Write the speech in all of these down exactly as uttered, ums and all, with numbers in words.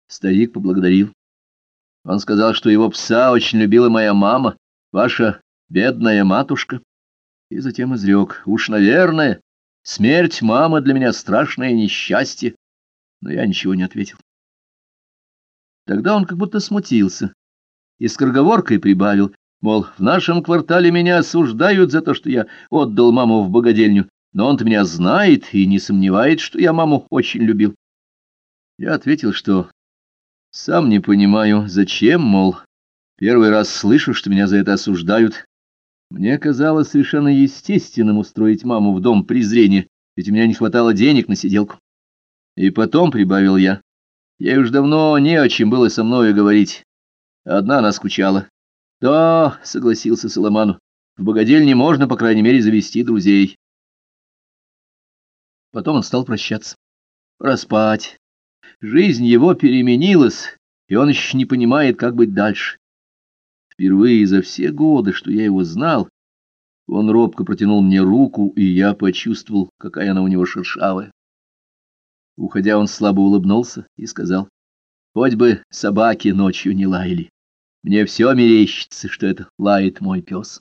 Старик поблагодарил. Он сказал, что его пса очень любила моя мама, ваша бедная матушка. И затем изрек: уж, наверное, смерть мамы для меня страшное несчастье. Но я ничего не ответил. Тогда он как будто смутился и скороговоркой прибавил, мол, в нашем квартале меня осуждают за то, что я отдал маму в богадельню, но он-то меня знает и не сомневается, что я маму очень любил. Я ответил, что сам не понимаю, зачем, мол, первый раз слышу, что меня за это осуждают. Мне казалось совершенно естественным устроить маму в дом презрения, ведь у меня не хватало денег на сиделку. И потом, прибавил я, ей уж давно не о чем было со мною говорить. Одна она скучала. Да, согласился Соломану, в богадельне можно, по крайней мере, завести друзей. Потом он стал прощаться. Пора спать. Жизнь его переменилась, и он еще не понимает, как быть дальше. Впервые за все годы, что я его знал, он робко протянул мне руку, и я почувствовал, какая она у него шершавая. Уходя, он слабо улыбнулся и сказал: хоть бы собаки ночью не лаяли. Мне все мерещится, что это лает мой пес.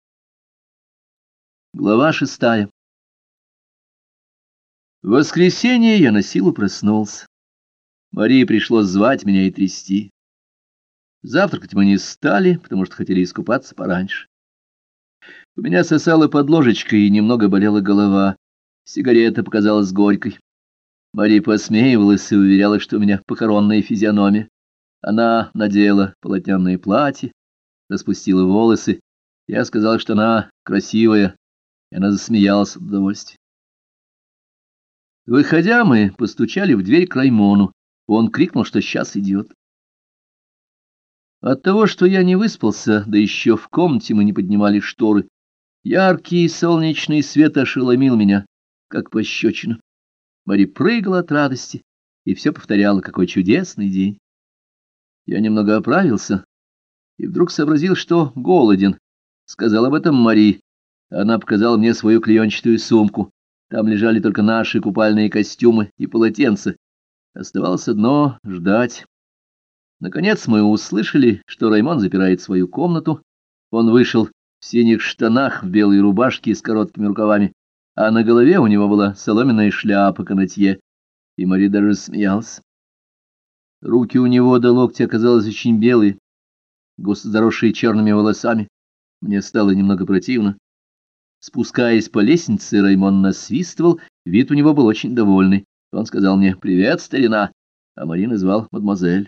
Глава шестая. В воскресенье я насилу проснулся. Марии пришлось звать меня и трясти. Завтракать мы не стали, потому что хотели искупаться пораньше. У меня сосало под ложечкой и немного болела голова. Сигарета показалась горькой. Мария посмеивалась и уверяла, что у меня похоронная физиономия. Она надела полотняное платье, распустила волосы. Я сказал, что она красивая, и она засмеялась от удовольствия. Выходя, мы постучали в дверь к Раймону. Он крикнул, что сейчас идет. От того, что я не выспался, да еще в комнате мы не поднимали шторы, яркий солнечный свет ошеломил меня, как пощечина. Мари прыгала от радости и все повторяла: какой чудесный день. Я немного оправился и вдруг сообразил, что голоден. Сказал об этом Мари. Она показала мне свою клеенчатую сумку. Там лежали только наши купальные костюмы и полотенца. Оставалось одно — ждать. Наконец мы услышали, что Раймон запирает свою комнату. Он вышел в синих штанах, в белой рубашке с короткими рукавами, а на голове у него была соломенная шляпа канатье, и Мари даже смеялась. Руки у него до локтя оказались очень белые, густо заросшие черными волосами. Мне стало немного противно. Спускаясь по лестнице, Раймон насвистывал, вид у него был очень довольный. Он сказал мне: «Привет, старина», а Мари назвал мадемуазель.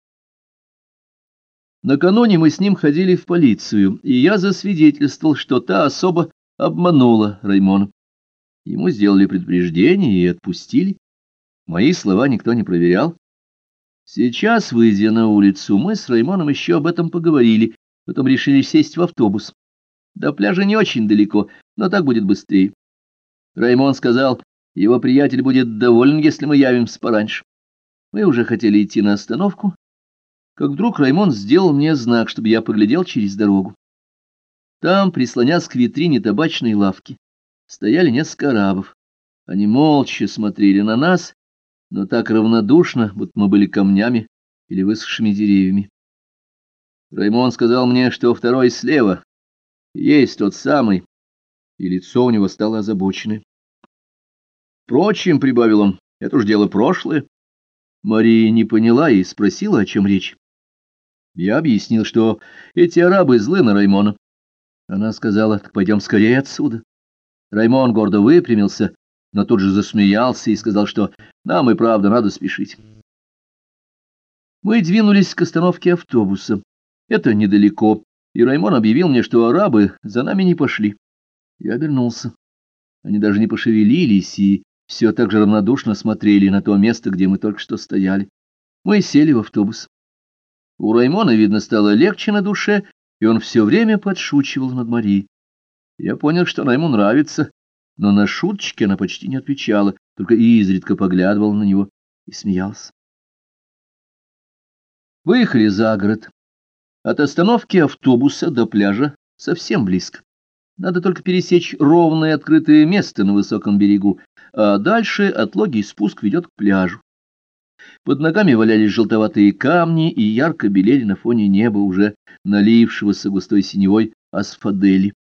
Накануне мы с ним ходили в полицию, и я засвидетельствовал, что та особа обманула Раймона. Ему сделали предупреждение и отпустили. Мои слова никто не проверял. Сейчас, выйдя на улицу, мы с Раймоном еще об этом поговорили, потом решили сесть в автобус. До пляжа не очень далеко, но так будет быстрее. Раймон сказал, его приятель будет доволен, если мы явимся пораньше. Мы уже хотели идти на остановку, как вдруг Раймон сделал мне знак, чтобы я поглядел через дорогу. Там, прислонясь к витрине табачной лавки, стояли несколько арабов. Они молча смотрели на нас, но так равнодушно, будто мы были камнями или высохшими деревьями. Раймон сказал мне, что второй слева есть тот самый, и лицо у него стало озабоченное. Впрочем, — прибавил он, — это уж дело прошлое. Мария не поняла и спросила, о чем речь. Я объяснил, что эти арабы злы на Раймона. Она сказала: так пойдем скорее отсюда. Раймон гордо выпрямился, но тут же засмеялся и сказал, что нам и правда надо спешить. Мы двинулись к остановке автобуса. Это недалеко, и Раймон объявил мне, что арабы за нами не пошли. Я обернулся. Они даже не пошевелились и все так же равнодушно смотрели на то место, где мы только что стояли. Мы сели в автобус. У Раймона, видно, стало легче на душе, и он все время подшучивал над Марией. Я понял, что она ему нравится, но на шуточки она почти не отвечала, только изредка поглядывала на него и смеялась. Выехали за город. От остановки автобуса до пляжа совсем близко. Надо только пересечь ровное открытое место на высоком берегу, а дальше отлогий спуск ведет к пляжу. Под ногами валялись желтоватые камни и ярко белели на фоне неба, уже налившегося густой синевой асфодели.